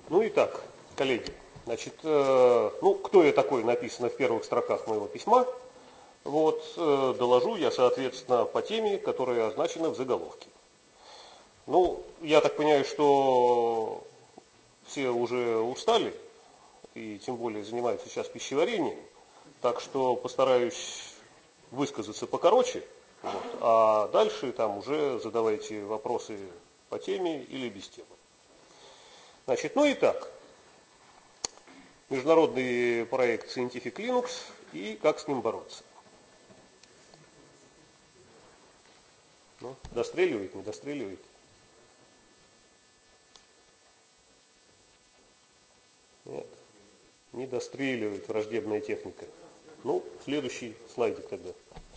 Ну и так, коллеги, значит, кто я такой, написано в первых строках моего письма. Вот, доложу я, соответственно, по теме, которая означена в заголовке. Ну, я так понимаю, что все уже устали, и тем более занимаются сейчас пищеварением, так что постараюсь высказаться покороче, вот, а дальше там уже задавайте вопросы по теме или без темы. Значит, ну и так. Международный проект Scientific Linux и как с ним бороться. Ну, достреливает, не достреливает. Нет, не достреливает враждебная техника. Ну, следующий слайдик тогда.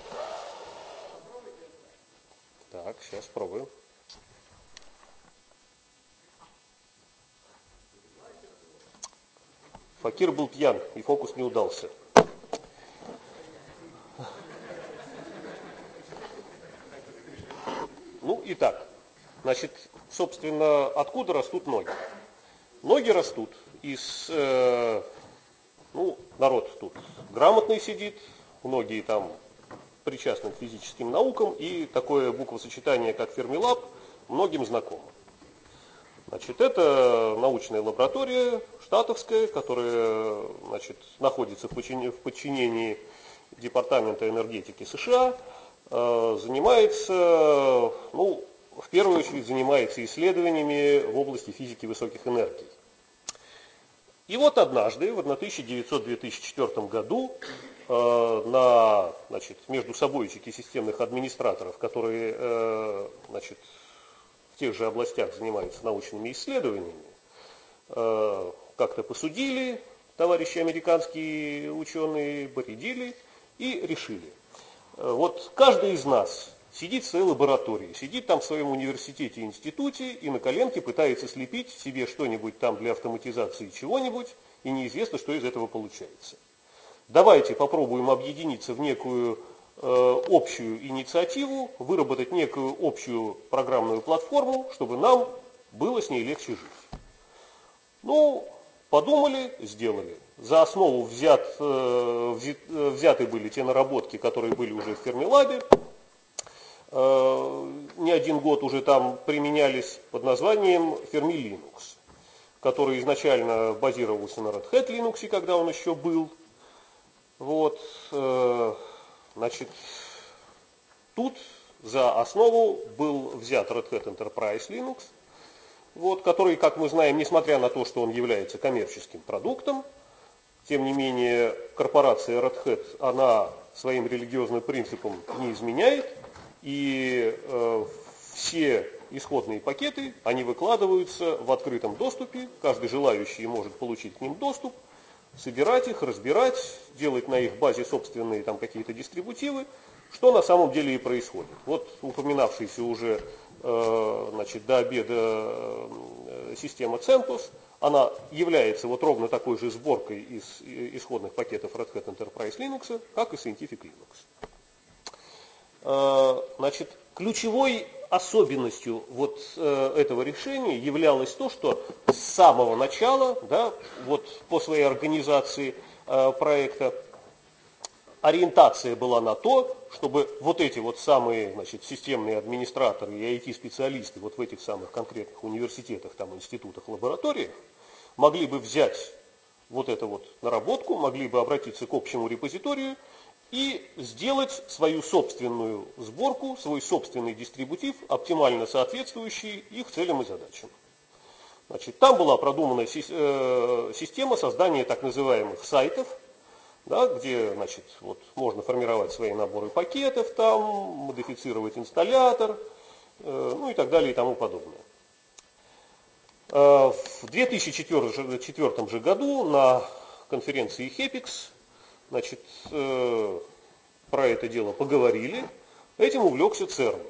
Так, сейчас пробуем. Факир был пьян, и фокус не удался. Ну, итак, значит, собственно, откуда растут ноги? Ноги растут из, народ тут грамотный сидит, многие там причастны к физическим наукам, и такое буквосочетание, как Fermilab, многим знакомо. Значит, это научная лаборатория штатовская, которая, значит, находится в подчинении Департамента энергетики США, занимается, в первую очередь занимается исследованиями в области физики высоких энергий. И вот однажды, в 1900-2004 году, на, значит, междусобойчике системных администраторов, которые, значит, в тех же областях занимаются научными исследованиями, как-то посудили товарищи американские ученые, поредили и решили. Вот каждый из нас сидит в своей лаборатории, сидит там в своем университете, институте и на коленке пытается слепить себе что-нибудь там для автоматизации чего-нибудь, и неизвестно, что из этого получается. Давайте попробуем объединиться в некую общую инициативу, выработать некую общую программную платформу, чтобы нам было с ней легче жить. Ну, подумали, сделали. За основу взяты были те наработки, которые были уже в Fermilab. Не один год уже там применялись под названием Fermi-Linux, который изначально базировался на Red Hat Linux, когда он еще был. Вот, значит, тут за основу был взят Red Hat Enterprise Linux, вот, который, как мы знаем, несмотря на то, что он является коммерческим продуктом, тем не менее корпорация Red Hat, она своим религиозным принципам не изменяет, и все исходные пакеты, они выкладываются в открытом доступе, каждый желающий может получить к ним доступ, собирать их, разбирать, делать на их базе собственные там какие-то дистрибутивы, что на самом деле и происходит. Вот упоминавшаяся уже значит, до обеда система CentOS, она является вот ровно такой же сборкой из исходных пакетов Red Hat Enterprise Linux, как и Scientific Linux. Значит, ключевой особенностью вот этого решения являлось то, что с самого начала, да, вот по своей организации проекта, ориентация была на то, чтобы вот эти вот самые, значит, системные администраторы и IT-специалисты вот в этих самых конкретных университетах, там, институтах, лабораториях могли бы взять вот эту вот наработку, могли бы обратиться к общему репозиторию и сделать свою собственную сборку, свой собственный дистрибутив, оптимально соответствующий их целям и задачам. Значит, там была продумана система создания так называемых сайтов, да, где, значит, вот, можно формировать свои наборы пакетов, там, модифицировать инсталлятор, ну и так далее и тому подобное. В 2004 же году на конференции HEPIX, значит, про это дело поговорили, этим увлекся ЦЕРН.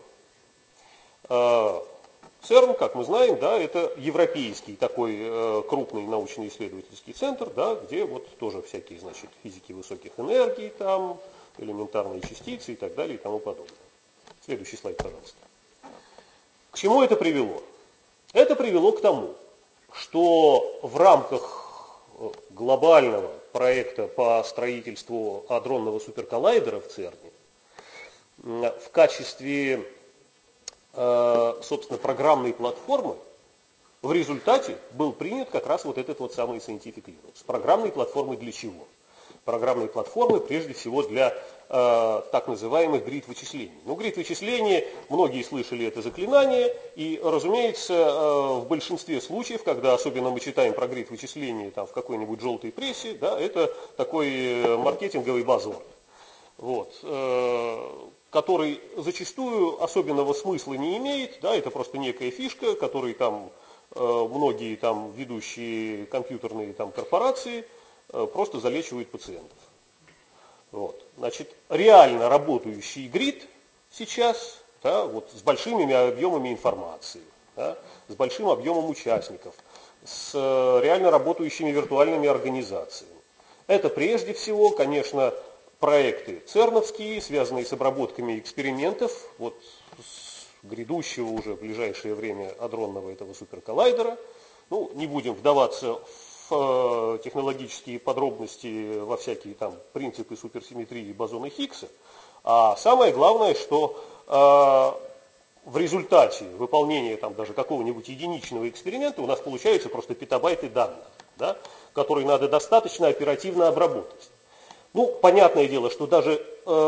ЦЕРН, как мы знаем, да, это европейский такой крупный научно-исследовательский центр, да, где вот тоже всякие, значит, физики высоких энергий, там, элементарные частицы и так далее и тому подобное. Следующий слайд, пожалуйста. К чему это привело? Это привело к тому, что в рамках глобального проекта по строительству адронного суперколлайдера в ЦЕРНе в качестве, собственно, программной платформы в результате был принят как раз вот этот вот самый Scientific Linux. Программной платформы для чего? Программной платформы прежде всего для так называемых грид-вычислений. Ну, грид-вычисления, многие слышали это заклинание, и, разумеется, в большинстве случаев, когда особенно мы читаем про грид-вычисления там, в какой-нибудь желтой прессе, да, это такой маркетинговый базор, вот, который зачастую особенного смысла не имеет, да, это просто некая фишка, которой там многие там ведущие компьютерные там корпорации просто залечивают пациентов. Вот. Значит, реально работающий грид сейчас, да, вот, с большими объемами информации, да, с большим объемом участников, с реально работающими виртуальными организациями. Это прежде всего, конечно, проекты церновские, связанные с обработками экспериментов, вот, с грядущего уже в ближайшее время адронного этого суперколлайдера. Ну, не будем вдаваться в технологические подробности, во всякие там принципы суперсимметрии бозона Хиггса. А самое главное, что в результате выполнения там даже какого-нибудь единичного эксперимента у нас получаются просто петабайты данных, да, которые надо достаточно оперативно обработать. Ну, понятное дело, что даже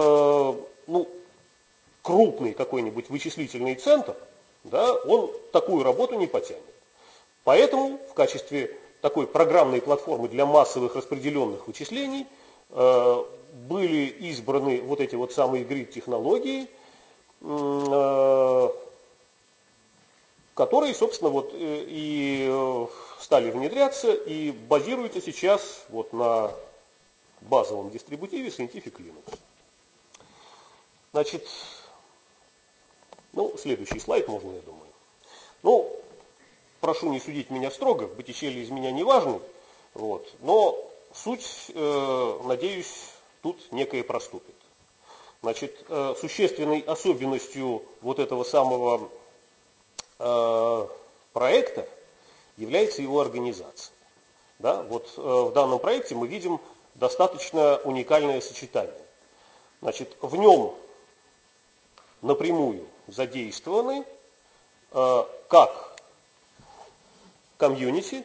крупный какой-нибудь вычислительный центр, да, он такую работу не потянет. Поэтому в качестве такой программной платформы для массовых распределенных вычислений были избраны вот эти вот самые грид-технологии, которые, собственно, вот и стали внедряться и базируются сейчас вот на базовом дистрибутиве Scientific Linux. Значит, ну, следующий слайд можно, я думаю. Ну, прошу не судить меня строго, Боттичелли из меня не важный, вот, но суть, надеюсь, тут некая проступит. Значит, существенной особенностью вот этого самого проекта является его организация. Да? Вот в данном проекте мы видим достаточно уникальное сочетание. Значит, в нем напрямую задействованы как комьюнити,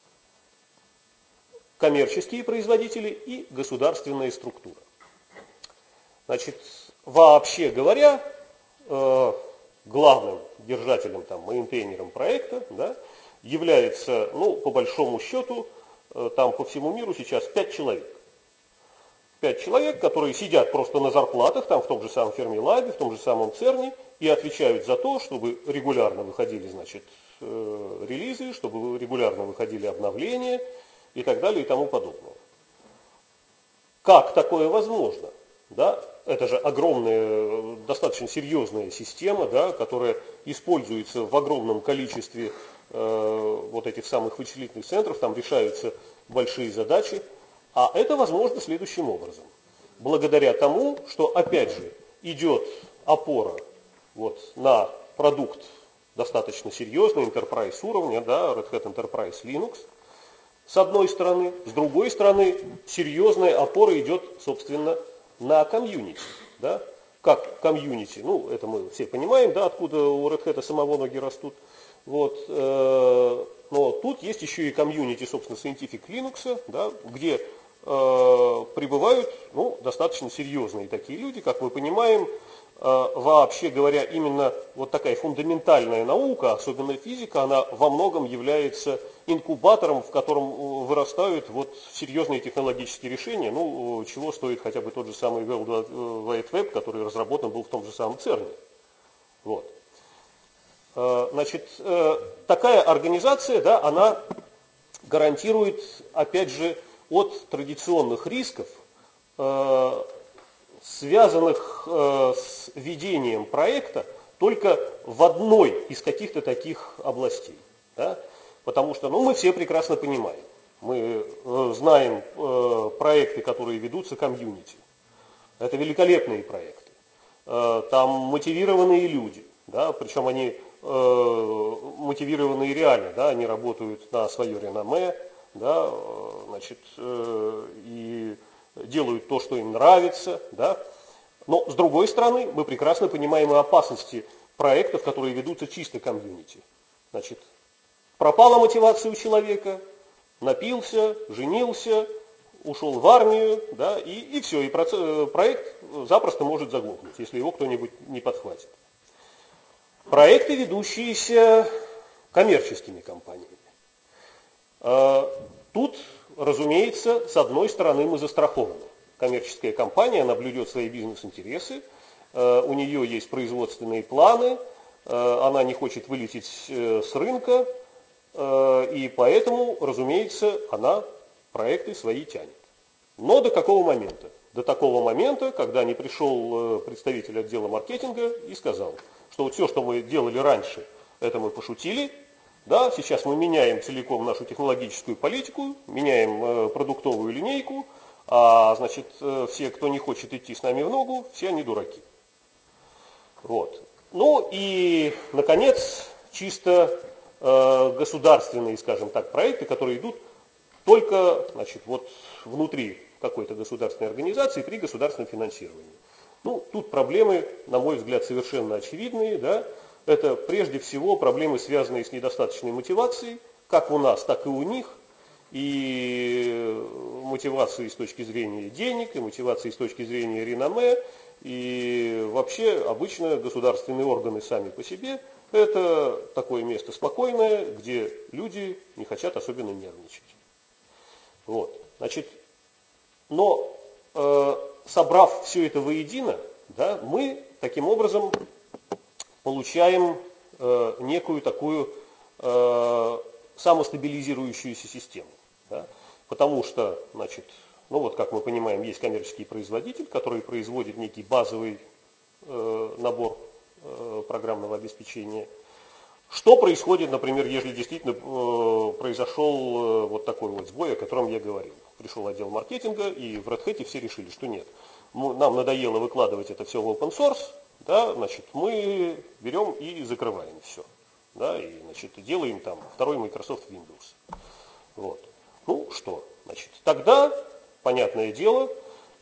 коммерческие производители и государственная структура. Значит, вообще говоря, главным держателем, там, мейнтейнером проекта, да, является, ну, по большому счету, там по всему миру сейчас 5 человек. 5 человек, которые сидят просто на зарплатах, там в том же самом Фермилабе, в том же самом ЦЕРНе, и отвечают за то, чтобы регулярно выходили, значит, релизы, чтобы регулярно выходили обновления и так далее и тому подобное. Как такое возможно? Да? Это же огромная, достаточно серьезная система, да, которая используется в огромном количестве вот этих самых вычислительных центров, там решаются большие задачи. А это возможно следующим образом. Благодаря тому, что, опять же, идет опора вот на продукт достаточно серьезный, enterprise уровня, да, Red Hat Enterprise Linux, с одной стороны. С другой стороны, серьезная опора идет, собственно, на комьюнити. Да? Как комьюнити? Ну, это мы все понимаем, да, откуда у Red Hat самого ноги растут. Вот, но тут есть еще и комьюнити, собственно, Scientific Linux, да, где прибывают, ну, достаточно серьезные такие люди, как мы понимаем. Вообще говоря, именно вот такая фундаментальная наука, особенно физика, она во многом является инкубатором, в котором вырастают вот серьезные технологические решения, ну, чего стоит хотя бы тот же самый World Wide Web, который разработан был в том же самом ЦЕРНе. Вот. Значит, такая организация, да, она гарантирует, опять же, от традиционных рисков, связанных с ведением проекта только в одной из каких-то таких областей. Да? Потому что, ну, мы все прекрасно понимаем, мы знаем проекты, которые ведутся комьюнити. Это великолепные проекты. Там мотивированные люди, да? Причем они мотивированные реально, да, они работают на свое реноме, да, значит, и делают то, что им нравится, да. Но с другой стороны, мы прекрасно понимаем и опасности проектов, которые ведутся чисто комьюнити. Значит, пропала мотивация у человека, напился, женился, ушел в армию, да, и все, и проект запросто может заглохнуть, если его кто-нибудь не подхватит. Проекты, ведущиеся коммерческими компаниями. Тут, разумеется, с одной стороны мы застрахованы. Коммерческая компания, она блюдет свои бизнес-интересы, у нее есть производственные планы, она не хочет вылететь с рынка, и поэтому, разумеется, она проекты свои тянет. Но до какого момента? До такого момента, когда не пришел представитель отдела маркетинга и сказал, что вот все, что мы делали раньше, это мы пошутили, да, сейчас мы меняем целиком нашу технологическую политику, меняем продуктовую линейку, а значит, все, кто не хочет идти с нами в ногу, все они дураки. Вот. Ну и, наконец, чисто государственные, скажем так, проекты, которые идут только, значит, вот внутри какой-то государственной организации при государственном финансировании. Ну, тут проблемы, на мой взгляд, совершенно очевидные, да. Это прежде всего проблемы, связанные с недостаточной мотивацией, как у нас, так и у них, и мотивации с точки зрения денег, и мотивации с точки зрения реноме, и вообще обычно государственные органы сами по себе – это такое место спокойное, где люди не хотят особенно нервничать. Вот, значит, но собрав все это воедино, да, мы таким образом получаем некую такую самостабилизирующуюся систему. Да, потому что, значит, ну вот как мы понимаем, есть коммерческий производитель, который производит некий базовый набор программного обеспечения. Что происходит, например, если действительно произошел вот такой вот сбой, о котором я говорил? Пришел отдел маркетинга, и в Red Hat все решили, что нет. Нам надоело выкладывать это все в open source, да, значит, мы берем и закрываем все. Да, и, значит, делаем там второй Microsoft Windows. Вот. Ну что, значит, тогда, понятное дело,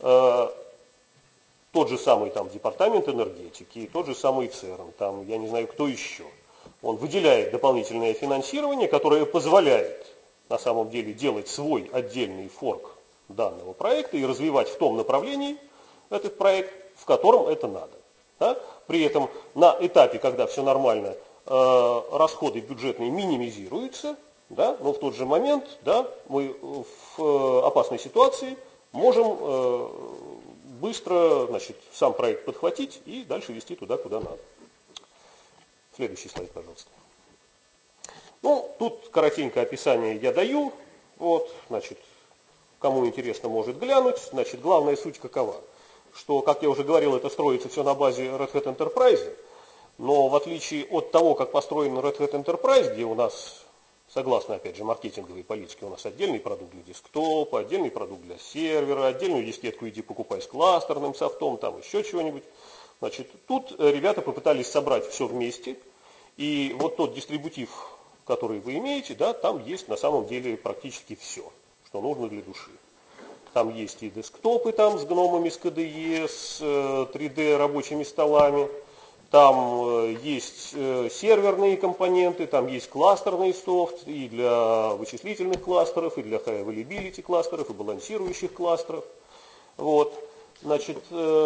тот же самый там департамент энергетики, тот же самый ЦЕРН, там, я не знаю, кто еще, он выделяет дополнительное финансирование, которое позволяет на самом деле делать свой отдельный форк данного проекта и развивать в том направлении этот проект, в котором это надо. Да? При этом на этапе, когда все нормально, расходы бюджетные минимизируются, да? Но в тот же момент, да, мы в опасной ситуации можем быстро, значит, сам проект подхватить и дальше вести туда, куда надо. Следующий слайд, пожалуйста. Ну, тут коротенькое описание я даю. Вот, значит, кому интересно, может глянуть. Значит, главная суть какова? Что, как я уже говорил, это строится все на базе Red Hat Enterprise. Но в отличие от того, как построен Red Hat Enterprise, где у нас, согласно, опять же, маркетинговой политике, у нас отдельный продукт для десктопа, отдельный продукт для сервера, отдельную дискетку иди покупай с кластерным софтом, там еще чего-нибудь. Значит, тут ребята попытались собрать все вместе. И вот тот дистрибутив, который вы имеете, да, там есть на самом деле практически все, что нужно для души. Там есть и десктопы там, с гномами, с KDE, с 3D рабочими столами. Там есть серверные компоненты, там есть кластерный софт и для вычислительных кластеров, и для high availability кластеров, и балансирующих кластеров. Вот. Значит,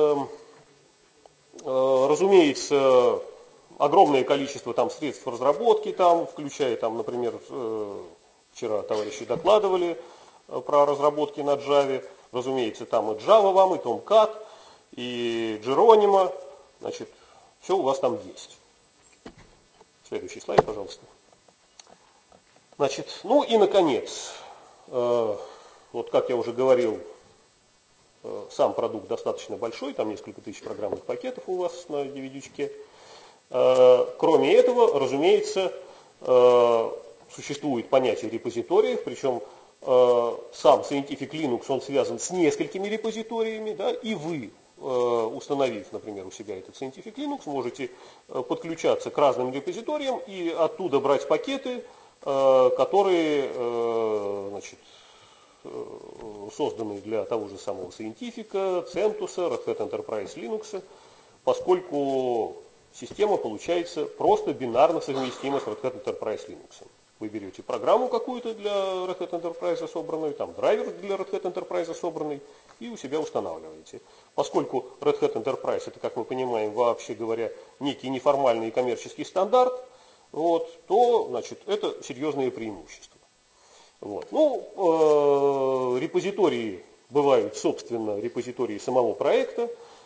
разумеется, огромное количество там средств разработки, там, включая, там, например, вчера товарищи докладывали про разработки на Java. Разумеется, там и Java вам, и Tomcat, и Geronimo. Значит, все у вас там есть. Следующий слайд, пожалуйста. Значит, ну и наконец, вот как я уже говорил, сам продукт достаточно большой, там несколько тысяч программных пакетов у вас на DVD-чке. Кроме этого, разумеется, существует понятие репозиториев, причем сам Scientific Linux, он связан с несколькими репозиториями, да, и вы установив, например, у себя этот Scientific Linux, можете подключаться к разным репозиториям и оттуда брать пакеты, которые значит, созданы для того же самого Scientific, CentOS, Red Hat Enterprise Linux, поскольку система получается просто бинарно совместима с Red Hat Enterprise Linux. Вы берете программу какую-то для Red Hat Enterprise собранную, там драйвер для Red Hat Enterprise собранный, и у себя устанавливаете. Поскольку Red Hat Enterprise, это, как мы понимаем, вообще говоря, некий неформальный коммерческий стандарт, вот, то, значит, это серьезные преимущества. Вот. Ну, репозитории бывают, собственно, репозитории самого проекта.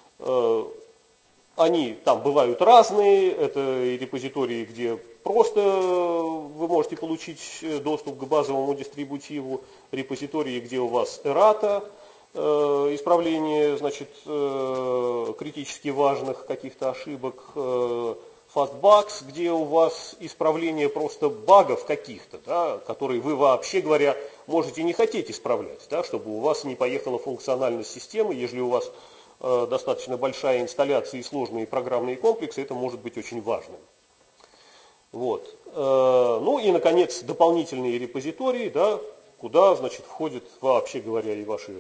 Они там бывают разные. Это репозитории, где просто вы можете получить доступ к базовому дистрибутиву. Репозитории, где у вас errata, исправление, значит, критически важных каких-то ошибок, fastbugs, где у вас исправление просто багов каких-то, да, которые вы, вообще говоря, можете не хотеть исправлять, да, чтобы у вас не поехала функциональность системы. Если у вас достаточно большая инсталляция и сложные программные комплексы, это может быть очень важным. Вот. Ну и, наконец, дополнительные репозитории, да, куда, значит, входят, вообще говоря, и ваши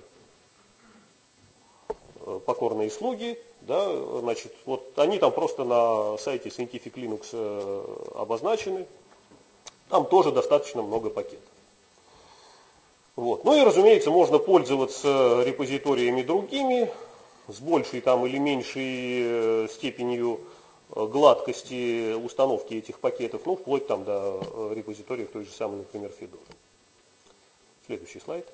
покорные слуги, да, значит, вот они там просто на сайте Scientific Linux обозначены, там тоже достаточно много пакетов. Вот. Ну и, разумеется, можно пользоваться репозиториями другими, с большей там или меньшей степенью гладкости установки этих пакетов, ну, вплоть там до репозиториев той же самой, например, Fedora. Следующий слайд.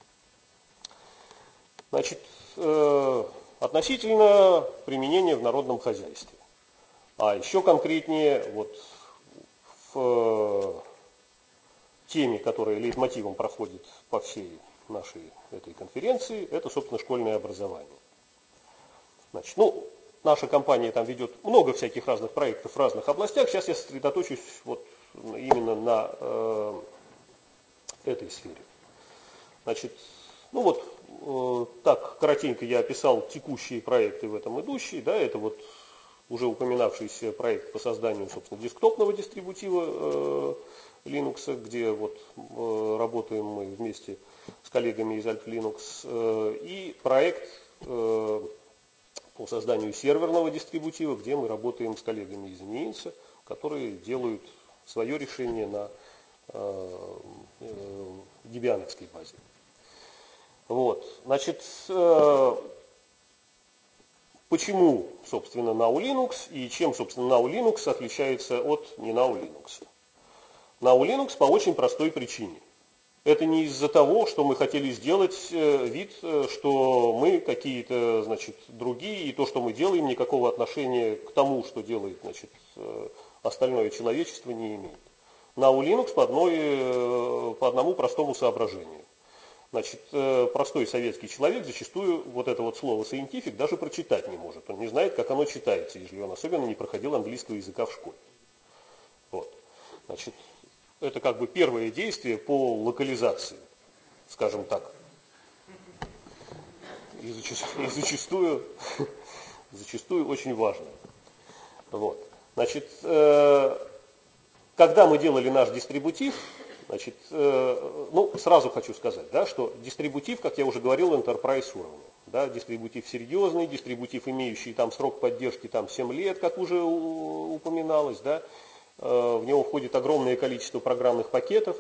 Значит, относительно применения в народном хозяйстве. А еще конкретнее, вот в теме, которая лейтмотивом проходит по всей нашей этой конференции, это, собственно, школьное образование. Значит, ну, наша компания там ведет много всяких разных проектов в разных областях. Сейчас я сосредоточусь вот именно на этой сфере. Значит, ну вот так коротенько я описал текущие проекты в этом идущие. Да, это вот уже упоминавшийся проект по созданию, собственно, десктопного дистрибутива Linux, где вот работаем мы вместе с коллегами из Alt Linux, и проект по созданию серверного дистрибутива, где мы работаем с коллегами из Ниинса, которые делают свое решение на дебиановской базе. Вот, значит, почему, собственно, GNU Linux и чем, собственно, GNU Linux отличается от не GNU Linux? GNU Linux по очень простой причине. Это не из-за того, что мы хотели сделать вид, что мы какие-то, значит, другие, и то, что мы делаем, никакого отношения к тому, что делает, значит, остальное человечество, не имеет. GNU Linux по одному простому соображению. Значит, простой советский человек зачастую вот это вот слово scientific даже прочитать не может. Он не знает, как оно читается, если он особенно не проходил английского языка в школе. Вот. Значит, это как бы первое действие по локализации, скажем так. И зачастую очень важно. Вот. Значит, когда мы делали наш дистрибутив, значит, ну, сразу хочу сказать, да, что дистрибутив, как я уже говорил, enterprise уровня. Да, дистрибутив серьезный, дистрибутив, имеющий там срок поддержки там, 7 лет, как уже упоминалось, да, в него входит огромное количество программных пакетов.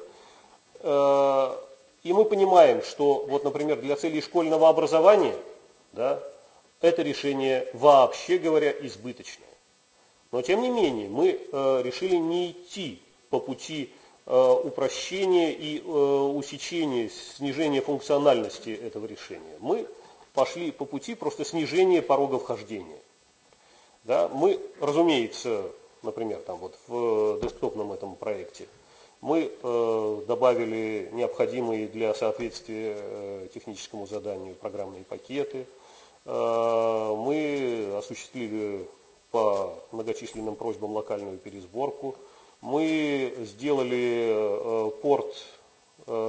И мы понимаем, что, вот, например, для целей школьного образования, да, это решение, вообще говоря, избыточное. Но, тем не менее, мы решили не идти по пути упрощения и усечения, снижения функциональности этого решения. Мы пошли по пути просто снижения порога вхождения. Да, мы, разумеется, например, там вот в десктопном этом проекте, мы добавили необходимые для соответствия техническому заданию программные пакеты. Мы осуществили по многочисленным просьбам локальную пересборку. Мы сделали порт,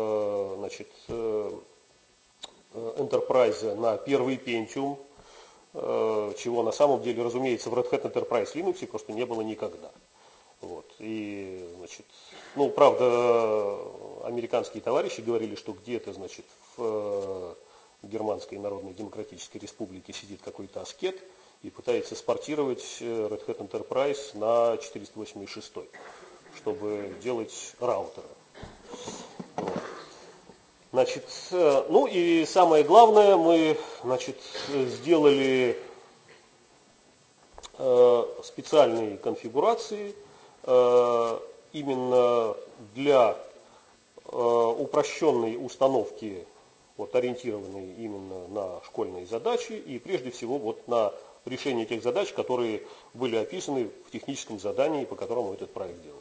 значит, Enterprise на первый Pentium чего на самом деле, разумеется, в Red Hat Enterprise Linux просто не было никогда. Вот. И, значит, ну, правда, американские товарищи говорили, что где-то, значит, в Германской Народной Демократической Республике сидит какой-то аскет и пытается спортировать Red Hat Enterprise на 486, чтобы делать раутеры. Вот. Значит, ну и самое главное, мы, значит, сделали специальные конфигурации именно для упрощенной установки, вот, ориентированной именно на школьные задачи и прежде всего вот на решение тех задач, которые были описаны в техническом задании, по которому этот проект делался.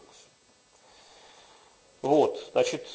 Вот, значит,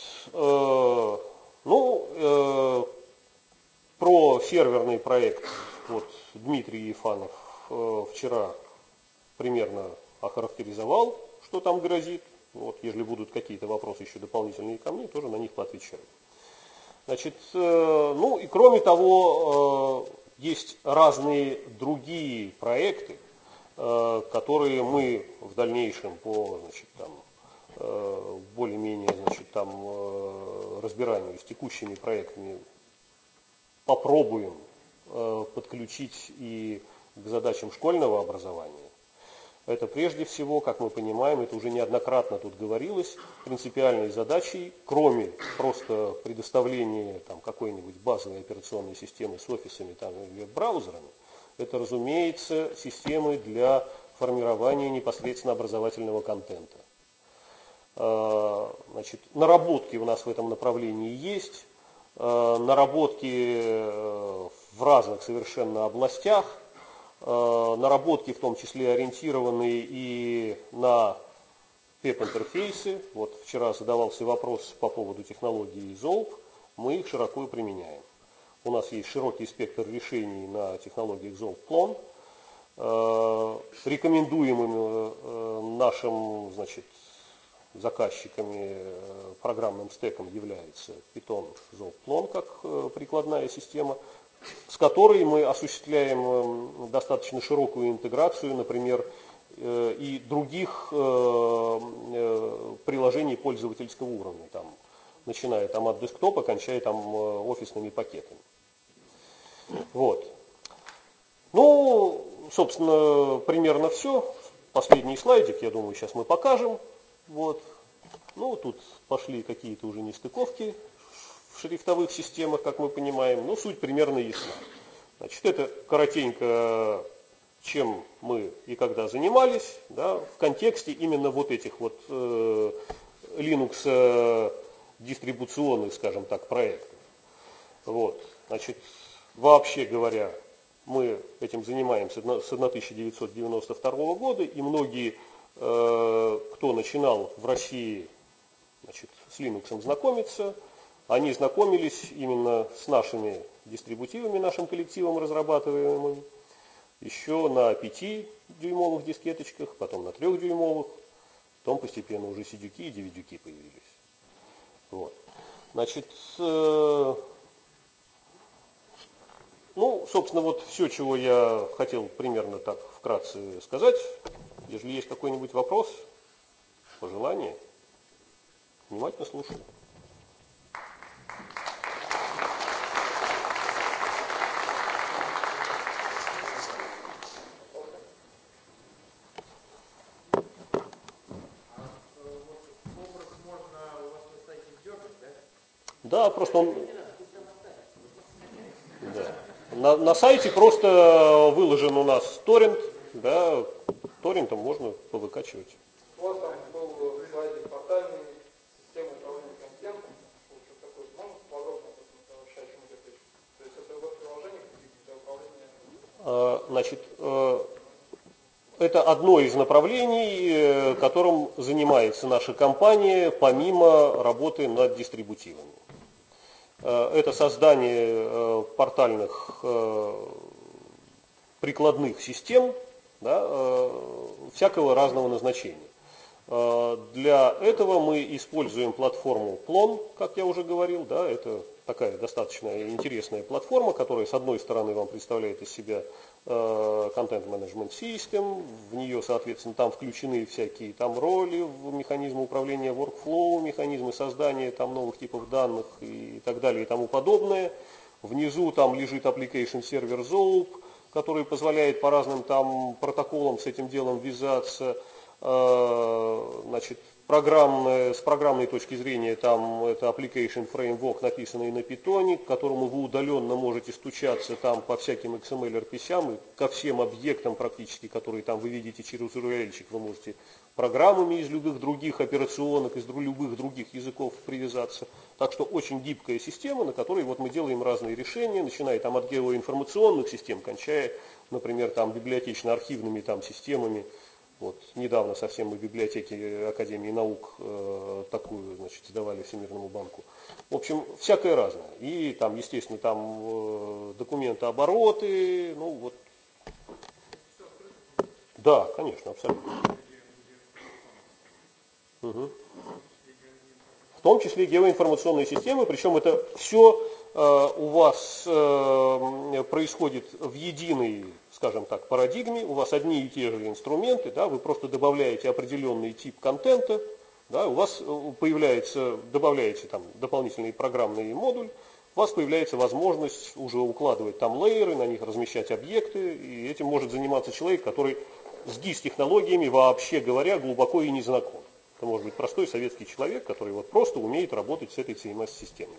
про серверный проект вот, Дмитрий Ефанов вчера примерно охарактеризовал, что там грозит. Вот, если будут какие-то вопросы еще дополнительные ко мне, тоже на них поотвечаю. Значит, ну и кроме того, есть разные другие проекты, которые мы в дальнейшем по, значит, там, более-менее, значит, там, разбиранию с текущими проектами попробуем подключить и к задачам школьного образования. Это прежде всего, как мы понимаем, это уже неоднократно тут говорилось, принципиальной задачей, кроме просто предоставления там, какой-нибудь базовой операционной системы с офисами там, и веб-браузерами, это, разумеется, системы для формирования непосредственно образовательного контента. Значит, наработки у нас в этом направлении есть, наработки в разных совершенно областях, наработки в том числе ориентированные и на веб-интерфейсы. Вот вчера задавался вопрос по поводу технологии ZOLP, мы их широко применяем. У нас есть широкий спектр решений на технологиях ZOLP Plon. Рекомендуемым нашим, значит, заказчиками программным стеком является Python ZOLP Plon как прикладная система, с которой мы осуществляем достаточно широкую интеграцию, например, и других приложений пользовательского уровня, там, начиная там, от десктопа, кончая там, офисными пакетами. Вот. Ну, собственно, примерно все. Последний слайдик, я думаю, сейчас мы покажем. Вот. Ну, тут пошли какие-то уже нестыковки в шрифтовых системах, как мы понимаем, но суть примерно ясна. Значит, это коротенько, чем мы и когда занимались, да, в контексте именно вот этих вот Linux дистрибуционных, скажем так, проектов. Вот. Значит, вообще говоря, мы этим занимаемся с 1992 года, и многие, кто начинал в России, значит, с Linux знакомиться, они знакомились именно с нашими дистрибутивами, нашим коллективом разрабатываемым, еще на 5-дюймовых дискеточках, потом на 3-дюймовых, потом постепенно уже сидюки и DVD-ки появились. Вот. Значит, ну, собственно, вот все, чего я хотел примерно так вкратце сказать. Если есть какой-нибудь вопрос, пожелание, внимательно слушаю. Да, просто он... Да. На сайте просто выложен у нас торрент, да, торрентом можно повыкачивать. У вас там был в слайде портальной системы управления контентом. Такой, можно подробно об этом вообще о чем идет речь? То есть это веб-приложение для управления? Значит, это одно из направлений, которым занимается наша компания, помимо работы над дистрибутивами. Это создание портальных прикладных систем, да, всякого разного назначения. Для этого мы используем платформу Plon, как я уже говорил, да, это такая достаточно интересная платформа, которая с одной стороны вам представляет из себя Content Management System, в нее, соответственно, там включены всякие там роли, механизмы управления workflow, механизмы создания там новых типов данных и так далее и тому подобное. Внизу там лежит Application Server Zoop, который позволяет по разным там протоколам с этим делом ввязаться. Значит, с программной точки зрения там это Application Framework, написанный на Python, к которому вы удаленно можете стучаться там по всяким XML RPC и ко всем объектам практически, которые там вы видите через URL-чик, вы можете программами из любых других операционок, из любых других языков привязаться. Так что очень гибкая система, на которой вот мы делаем разные решения, начиная там от геоинформационных систем, кончая, например, там библиотечно-архивными там системами. Вот, недавно совсем мы в библиотеке Академии наук такую, значит, сдавали Всемирному банку. В общем, всякое разное. И там, естественно, там документообороты, ну вот. Да, конечно, абсолютно. Угу. В том числе геоинформационные системы, причем это все у вас происходит в единой, скажем так, парадигме, у вас одни и те же инструменты, да, вы просто добавляете определенный тип контента, да, у вас добавляете там дополнительный программный модуль, у вас появляется возможность уже укладывать там лейеры, на них размещать объекты, и этим может заниматься человек, который с GIS-технологиями, вообще говоря, глубоко и не знаком. Это может быть простой советский человек, который вот просто умеет работать с этой CMS-системой.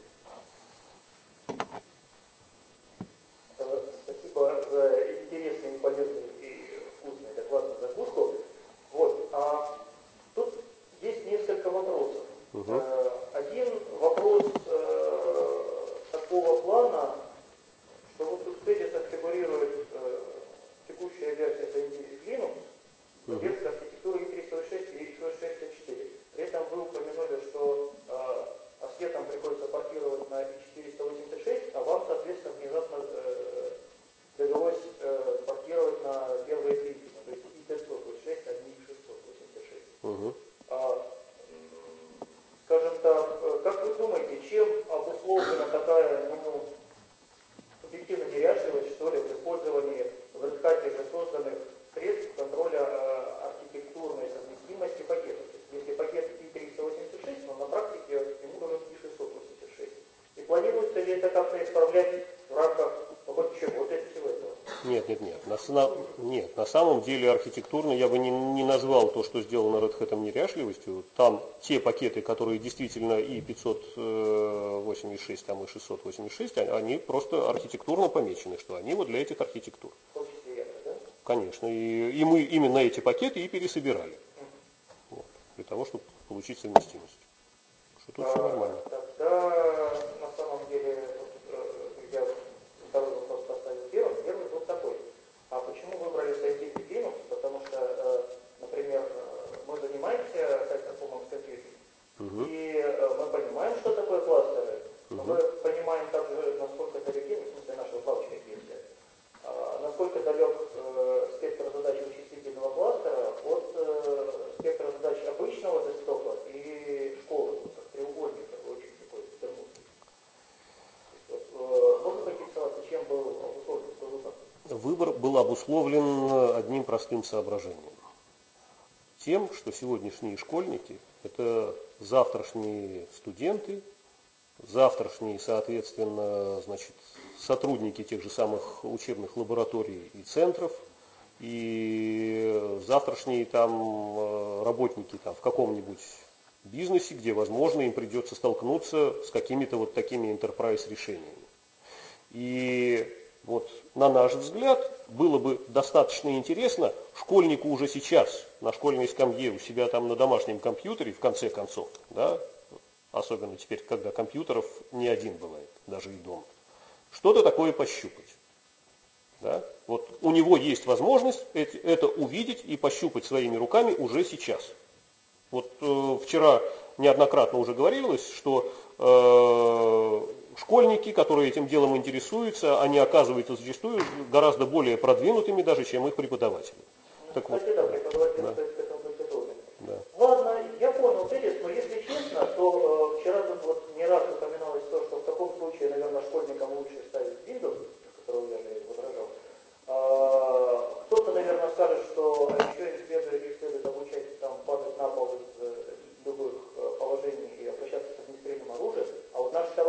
Спасибо за интересный, полезный и вкусный доклад на закуску. Вот, тут есть несколько вопросов. Угу. Один вопрос такого плана, что вот тут в тезисах фигурирует текущая версия Scientific Linux, версия архитектуры i306 и i364. При этом вы упомянули, что аскетам приходится портировать на i486, а вам, соответственно, внезапно довелось портировать на первые три, то есть i586, а не i686. Скажем так, как вы думаете, чем обусловлена такая, объективно неряшливость, что ли, в использовании в Red Hat же созданных средств контроля архитектурной совместимости пакетов? Если пакет i386, но на практике ему нужен i686. И планируется ли это как-то исправлять в рамках вот всего этого? Нет. На самом деле архитектурно я бы не назвал то, что сделано Red Hat неряшливостью. Там те пакеты, которые действительно и 586, там и 686, они просто архитектурно помечены, что они вот для этих архитектур. Да? Конечно. И мы именно эти пакеты и пересобирали. Вот, для того, чтобы получить совместимость. Что тут все нормально. Тогда на самом деле я второй вопрос поставил первым. Первый вот такой. А почему выбрали Scientific Linux? Потому что, например, мы занимаемся high-performance computing, и мы понимаем, что такое кластеры, но мы понимаем также, насколько далеки, в смысле нашего папочка версия, насколько далек спектр задач вычислительного кластера от спектра задач обычного десктопа и школы, как треугольника, очень такой бермудский. Можно поинтересоваться, чем был обусловлен такой выбор? Выбор был обусловлен одним простым соображением. Тем, что сегодняшние школьники – это завтрашние студенты, завтрашние, соответственно, значит, сотрудники тех же самых учебных лабораторий и центров, и завтрашние там работники там, в каком-нибудь бизнесе, где, возможно, им придется столкнуться с какими-то вот такими enterprise решениями. И вот, на наш взгляд, было бы достаточно интересно школьнику уже сейчас на школьной скамье у себя там на домашнем компьютере, в конце концов, да, особенно теперь, когда компьютеров не один бывает, даже и дома, что-то такое пощупать. Да? Вот у него есть возможность это увидеть и пощупать своими руками уже сейчас. Вот вчера неоднократно уже говорилось, что школьники, которые этим делом интересуются, они оказываются зачастую гораздо более продвинутыми даже, чем их преподаватели. Так вот, да, преподаватели да. к этому быть готовы. Да. Ладно,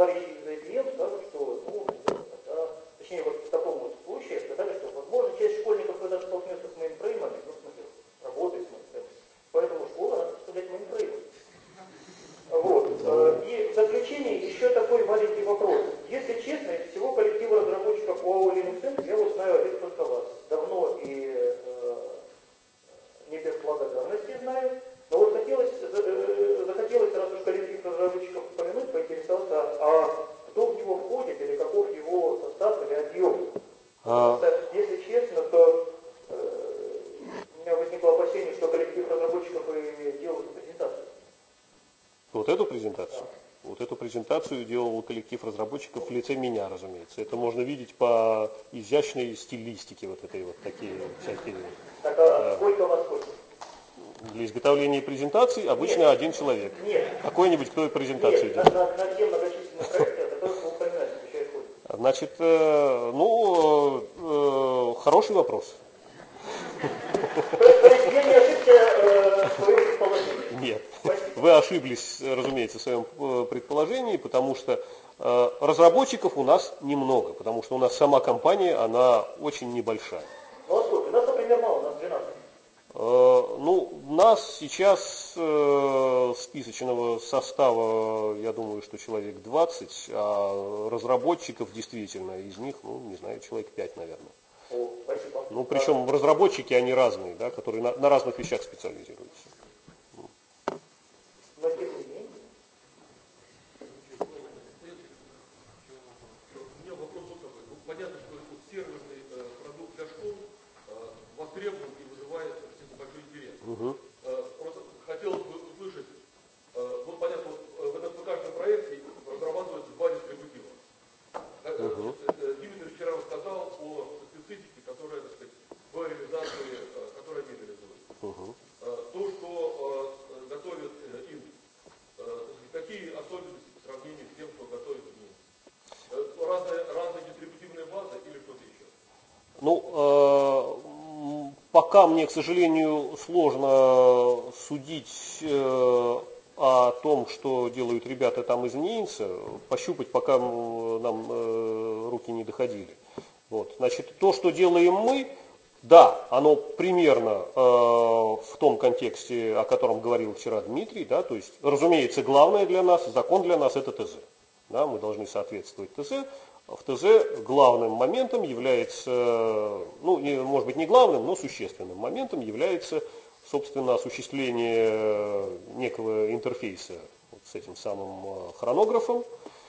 товарищи из IBM скажут, что, ну, точнее, вот в таком вот случае сказали, что, возможно, часть школьников когда-то столкнется с мейнфреймами, ну, в смысле, работает с мейнфреймами, поэтому школа надо представлять мейнфреймы. Вот. И в заключение еще такой маленький вопрос. Если честно, из всего коллектива разработчиков ОАО Linux я вот знаю один только вас. Давно и не без благодарности знаю. Но вот захотелось, раз уж коллектив разработчиков упомянуть, поинтересоваться, а кто в него входит, или каков его состав или объем. Если честно, то у меня возникло опасение, что коллектив разработчиков и делал презентацию. Вот эту презентацию? Вот эту презентацию делал коллектив разработчиков в лице меня, разумеется. Это можно видеть по изящной стилистике, вот этой вот такие всякие. Так, а сколько у вас сколько? Для изготовления презентаций обычно один человек. Нет. Какой-нибудь, кто презентацию Нет, делает. на те многочисленные проекты, о которых вы упоминали, включая школу. Значит, хороший вопрос. То есть я не ошибся в своем предположении? Нет. Вы ошиблись, разумеется, в своем предположении, потому что разработчиков у нас немного, потому что у нас сама компания, она очень небольшая. Ну а сколько? У нас, например, мало, у нас 12. У нас сейчас списочного состава, я думаю, что человек 20, а разработчиков действительно из них, не знаю, человек 5, наверное. О, спасибо. Причем разработчики, они разные, да, которые на разных вещах специализируются. Но тем не менее. У меня вопрос вот такой. Понятно, что это серверный продукт для школ востребован и вызывает большой интерес. Просто хотелось бы услышать, вот понятно, в каждом проекте разрабатывается два дистрибутива. Дмитрий вчера рассказал о специфике, которая, так сказать, в реализации, которая они реализуют. То, что готовит им, какие особенности по сравнению с тем, что готовит им? Разная дистрибутивная база или что-то еще? Пока мне, к сожалению, сложно судить о том, что делают ребята там из НИИНСа, пощупать, пока нам руки не доходили. Вот. Значит, то, что делаем мы, да, оно примерно в том контексте, о котором говорил вчера Дмитрий, да, то есть, разумеется, главное для нас, закон для нас это ТЗ. Да, мы должны соответствовать ТЗ. В ТЗ главным моментом является, может быть не главным, но существенным моментом является, собственно, осуществление некого интерфейса вот с этим самым хронографом,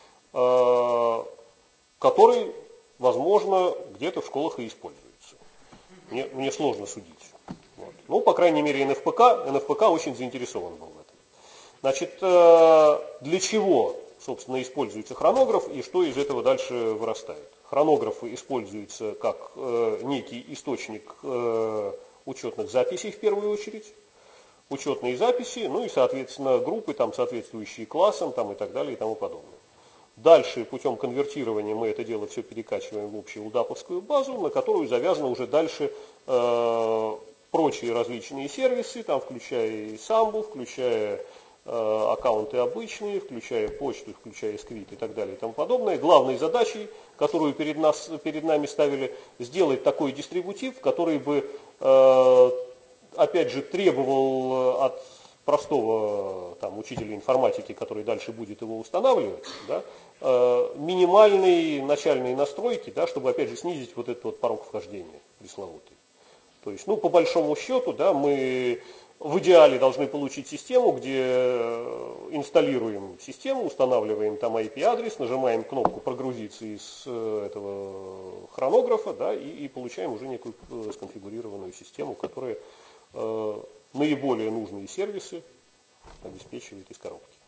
который, возможно, где-то в школах и используется. Мне сложно судить. Вот. По крайней мере, НФПК очень заинтересован был в этом. Значит, для чего, собственно, используется хронограф и что из этого дальше вырастает? Хронограф используется как некий источник учетных записей в первую очередь, учетные записи, и, соответственно, группы, там, соответствующие классам, там, и так далее, и тому подобное. Дальше путем конвертирования мы это дело все перекачиваем в общую лдаповскую базу, на которую завязаны уже дальше прочие различные сервисы, там, включая и самбу, включая аккаунты обычные, включая почту, включая сквит и так далее и тому подобное. Главной задачей, которую перед нами ставили, сделать такой дистрибутив, который бы, опять же, требовал от простого учителя информатики, который дальше будет его устанавливать, да, минимальные начальные настройки, да, чтобы, опять же, снизить вот этот вот порог вхождения пресловутый. То есть, по большому счету, да, мы в идеале должны получить систему, где инсталируем систему, устанавливаем там IP-адрес, нажимаем кнопку «Прогрузиться» из этого хронографа, да, и получаем уже некую сконфигурированную систему, которая наиболее нужные сервисы обеспечивает из коробки.